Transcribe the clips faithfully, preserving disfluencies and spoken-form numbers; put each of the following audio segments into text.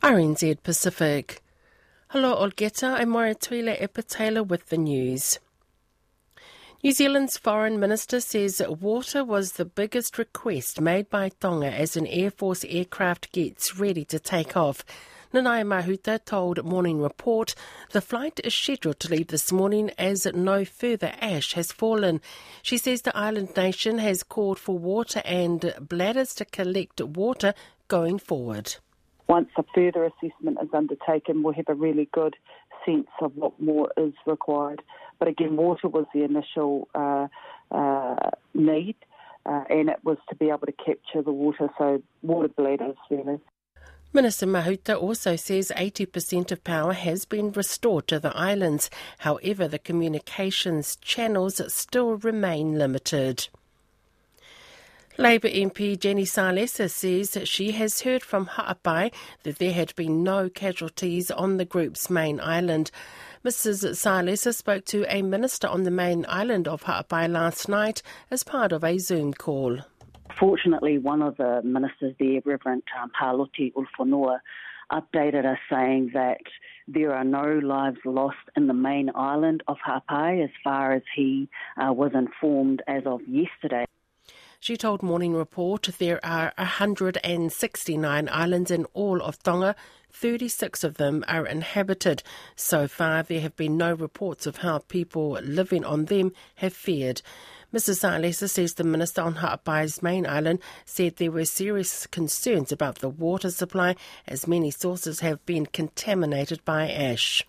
R N Z Pacific. Hello Olgeta, I'm Moira Tuile Epatela with the news. New Zealand's Foreign Minister says water was the biggest request made by Tonga as an Air Force aircraft gets ready to take off. Nanaia Mahuta told Morning Report the flight is scheduled to leave this morning as no further ash has fallen. She says the island nation has called for water and bladders to collect water going forward. Once a further assessment is undertaken, we'll have a really good sense of what more is required. But again, water was the initial uh, uh, need, uh, and it was to be able to capture the water, so water bladders, really. Minister Mahuta also says eighty percent of power has been restored to the islands. However, the communications channels still remain limited. Labour M P Jenny Salesa says she has heard from Ha'apai that there had been no casualties on the group's main island. Missus Salesa spoke to a minister on the main island of Ha'apai last night as part of a Zoom call. Fortunately, one of the ministers there, Reverend um, Paloti Ulfonua, updated us saying that there are no lives lost in the main island of Ha'apai as far as he uh, was informed as of yesterday. She told Morning Report there are one hundred sixty-nine islands in all of Tonga. thirty-six of them are inhabited. So far, there have been no reports of how people living on them have fared. Missus Salesa says the minister on Ha'apai's main island said there were serious concerns about the water supply as many sources have been contaminated by ash.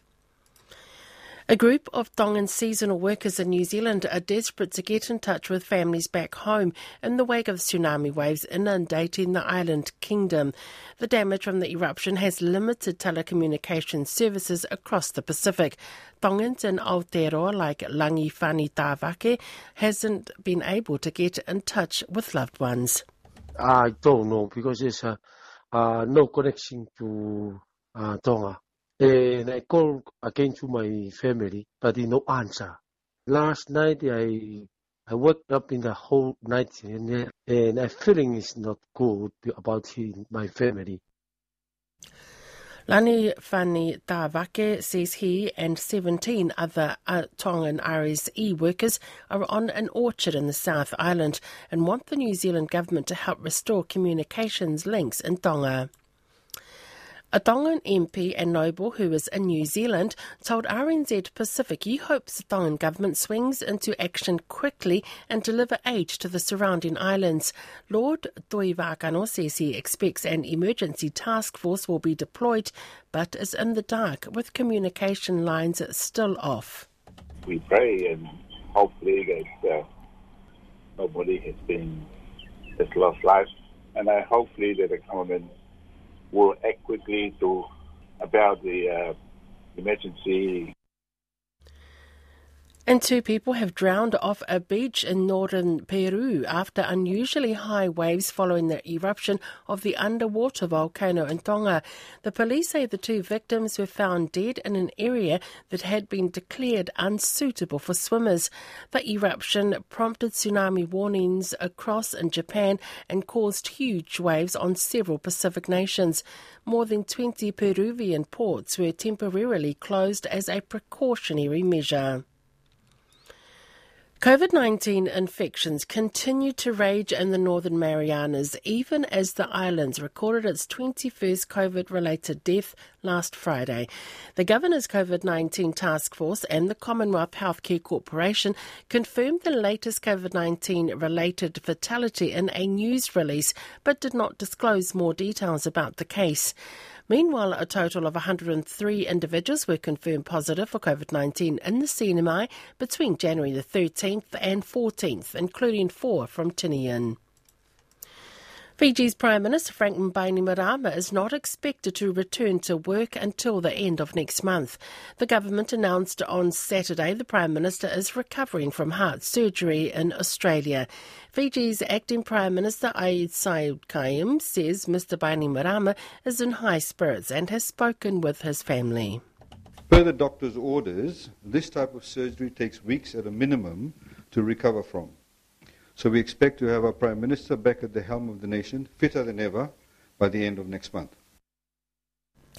A group of Tongan seasonal workers in New Zealand are desperate to get in touch with families back home in the wake of tsunami waves inundating the island kingdom. The damage from the eruption has limited telecommunications services across the Pacific. Tongans in Aotearoa like Langifani Tāwake hasn't been able to get in touch with loved ones. I don't know because there's uh, uh, no connection to uh, Tonga. And I called again to my family, but they no answer. Last night I I woke up in the whole night and, and I feeling is not good about him, my family. Lani Fani Tāwake says he and seventeen other uh, Tongan R S E workers are on an orchard in the South Island and want the New Zealand government to help restore communications links in Tonga. A Tongan M P and noble who is in New Zealand told R N Z Pacific he hopes the Tongan government swings into action quickly and deliver aid to the surrounding islands. Lord Toiwakano says he expects an emergency task force will be deployed, but is in the dark with communication lines still off. We pray and hopefully that uh, nobody has been has lost life, and I hopefully that the government will act quickly to about the uh, emergency. And two people have drowned off a beach in northern Peru after unusually high waves following the eruption of the underwater volcano in Tonga. The police say the two victims were found dead in an area that had been declared unsuitable for swimmers. The eruption prompted tsunami warnings across in Japan and caused huge waves on several Pacific nations. More than twenty Peruvian ports were temporarily closed as a precautionary measure. COVID nineteen infections continue to rage in the Northern Marianas, even as the islands recorded its twenty-first COVID-related death last Friday. The Governor's COVID nineteen Task Force and the Commonwealth Healthcare Corporation confirmed the latest COVID nineteen-related fatality in a news release, but did not disclose more details about the case. Meanwhile, a total of one hundred three individuals were confirmed positive for COVID nineteen in the C N M I between January the thirteenth and fourteenth, including four from Tinian. Fiji's Prime Minister Frank Bainimarama is not expected to return to work until the end of next month. The government announced on Saturday the Prime Minister is recovering from heart surgery in Australia. Fiji's acting Prime Minister Ais Saud-Khaim says Mister Bainimarama is in high spirits and has spoken with his family. Per the doctor's orders, this type of surgery takes weeks at a minimum to recover from. So we expect to have our Prime Minister back at the helm of the nation, fitter than ever, by the end of next month.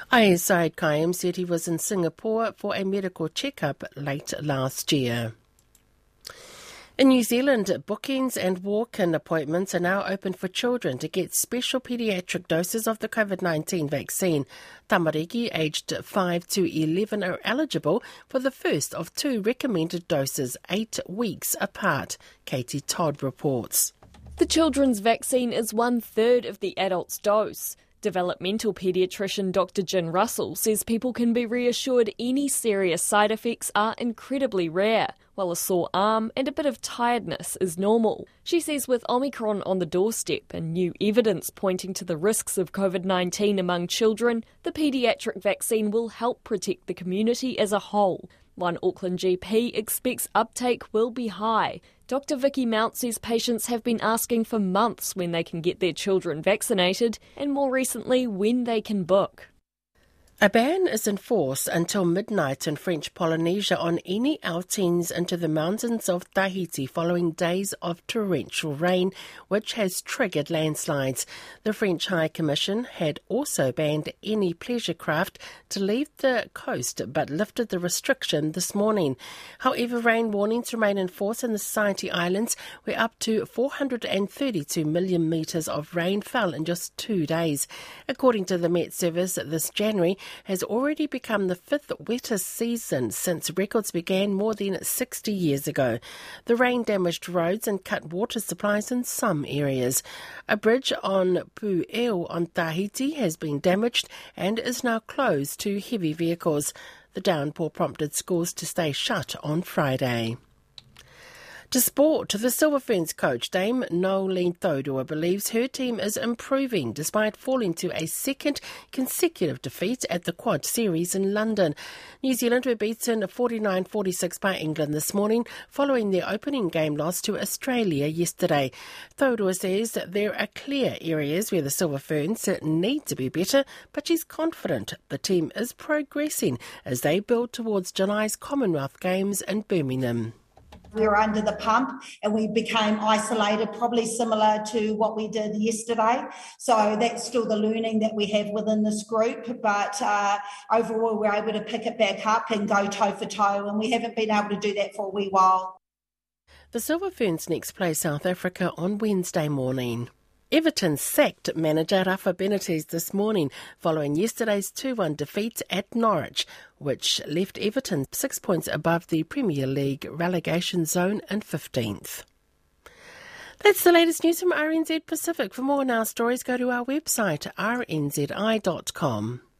Ayaz Said Qaim said he was in Singapore for a medical checkup late last year. In New Zealand, bookings and walk-in appointments are now open for children to get special paediatric doses of the COVID nineteen vaccine. Tamariki, aged five to eleven, are eligible for the first of two recommended doses, eight weeks apart. Katie Todd reports. The children's vaccine is one-third of the adult's dose. Developmental paediatrician Doctor Jen Russell says people can be reassured any serious side effects are incredibly rare, while a sore arm and a bit of tiredness is normal. She says with Omicron on the doorstep and new evidence pointing to the risks of COVID nineteen among children, the paediatric vaccine will help protect the community as a whole. One Auckland G P expects uptake will be high. Doctor Vicky Mount says patients have been asking for months when they can get their children vaccinated and more recently when they can book. A ban is in force until midnight in French Polynesia on any outings into the mountains of Tahiti following days of torrential rain, which has triggered landslides. The French High Commission had also banned any pleasure craft to leave the coast but lifted the restriction this morning. However, rain warnings remain in force in the Society Islands, where up to four hundred thirty-two millimetres of rain fell in just two days. According to the Met Service, this January has already become the fifth wettest season since records began more than sixty years ago. The rain damaged roads and cut water supplies in some areas. A bridge on Pu'eo on Tahiti has been damaged and is now closed to heavy vehicles. The downpour prompted schools to stay shut on Friday. To sport, the Silver Ferns coach Dame Nolene Thodua believes her team is improving despite falling to a second consecutive defeat at the Quad Series in London. New Zealand were beaten forty-nine forty-six by England this morning following their opening game loss to Australia yesterday. Thodua says that there are clear areas where the Silver Ferns need to be better, but she's confident the team is progressing as they build towards July's Commonwealth Games in Birmingham. We were under the pump and we became isolated, probably similar to what we did yesterday. So that's still the learning that we have within this group. But uh, overall, we're able to pick it back up and go toe for toe. And we haven't been able to do that for a wee while. The Silver Ferns next play South Africa on Wednesday morning. Everton sacked manager Rafa Benitez this morning following yesterday's two one defeat at Norwich, which left Everton six points above the Premier League relegation zone and fifteenth. That's the latest news from R N Z Pacific. For more on our stories, go to our website r n z i dot com.